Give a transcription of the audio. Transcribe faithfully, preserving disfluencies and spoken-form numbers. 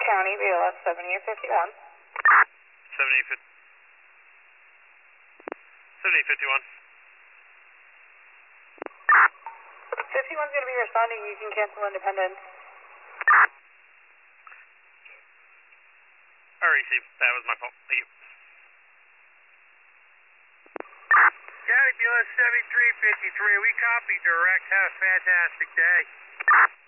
County, B L S seventy fifty-one. seventy fifty-one. fifty-one's going to be responding. You can cancel Independence. I received. That was my fault. Thank you. County B L S seventy-three fifty-three. We copy direct. Have a fantastic day.